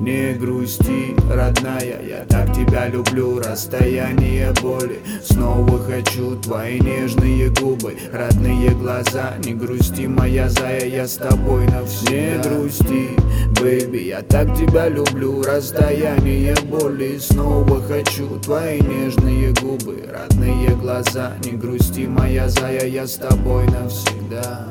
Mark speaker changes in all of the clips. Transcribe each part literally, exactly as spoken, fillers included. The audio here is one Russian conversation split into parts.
Speaker 1: Не грусти, родная, я так тебя люблю. Расстояние боли, снова хочу твои нежные губы, родные глаза. Не грусти, моя зая, я с тобой навсегда. Не грусти, бэйби, я так тебя люблю. Расстояние боли, снова хочу твои нежные губы, родные глаза. Не грусти, моя зая, я с тобой навсегда.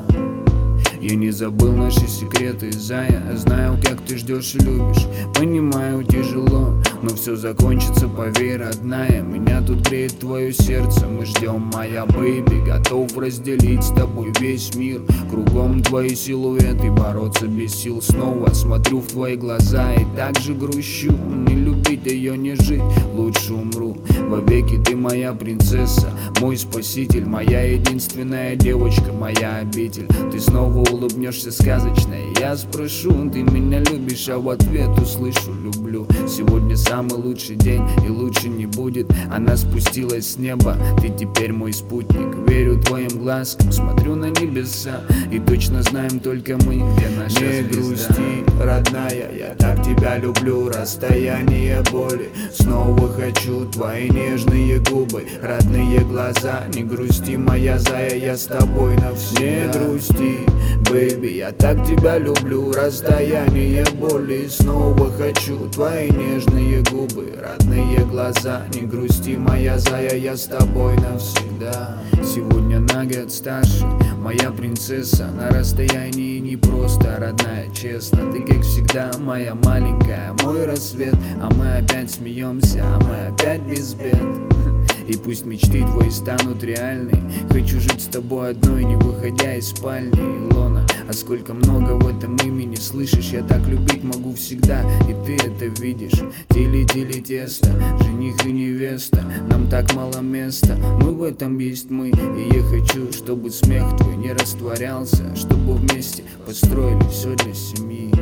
Speaker 1: Я не забыл наши секреты, зая. Знаю, как ты ждешь и любишь. Понимаю, тяжело, но все закончится, поверь, родная. Меня тут греет твое сердце. Мы ждем, моя бэйби. Готов разделить с тобой весь мир. Кругом твои силуэты, бороться без сил снова. Смотрю в твои глаза и так же грущу. Не любить ее, не жить, лучше умру. Вовеки ты моя принцесса, мой спаситель, моя единственная девочка, моя обитель. Ты снова улыбнешься сказочно, я спрошу, ты меня любишь, а в ответ услышу: люблю. Сегодня самый лучший день и лучше не будет. Она спустилась с неба, ты теперь мой спутник. Верю твоим глазкам, смотрю на небеса, и точно знаем только мы, где наша звезда. Не грусти, родная, я так тебя люблю. Расстояние боли, снова хочу твои нежные губы, родные глаза. Не грусти, моя зая, я с тобой навсегда. Не грусти, бэйби, я так тебя люблю. Расстояние боли, снова хочу твои нежные губы, родные глаза. Не грусти, моя зая, я с тобой навсегда. Сегодня на год старше, моя принцесса. На расстоянии не просто, родная, честно. Ты, как всегда, моя маленькая, мой рассвет. А мы опять смеемся, а мы опять без бед. И пусть мечты твои станут реальны. Хочу жить с тобой одной, не выходя из спальни. Илона, а сколько много в этом имени, слышишь? Я так любить могу всегда, и ты это видишь. Тили-тили тесто, жених и невеста. Нам так мало места, мы в этом есть мы. И я хочу, чтобы смех твой не растворялся, чтобы вместе построили все для семьи.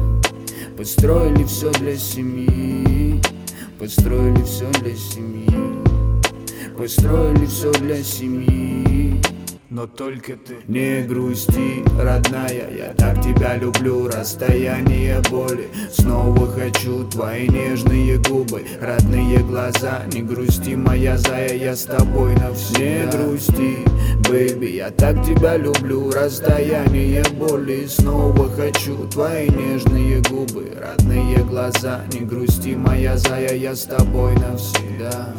Speaker 1: Построили все для семьи. Построили все для семьи. Построили все для семьи. Но только ты не грусти, родная, я так тебя люблю. Расстояние боли, снова хочу твои нежные губы, родные глаза. Не грусти, моя зая, я с тобой навсегда. Не грусти, бэйби, я так тебя люблю. Расстояние боли, снова хочу твои нежные губы, родные глаза. Не грусти, моя зая, я с тобой навсегда.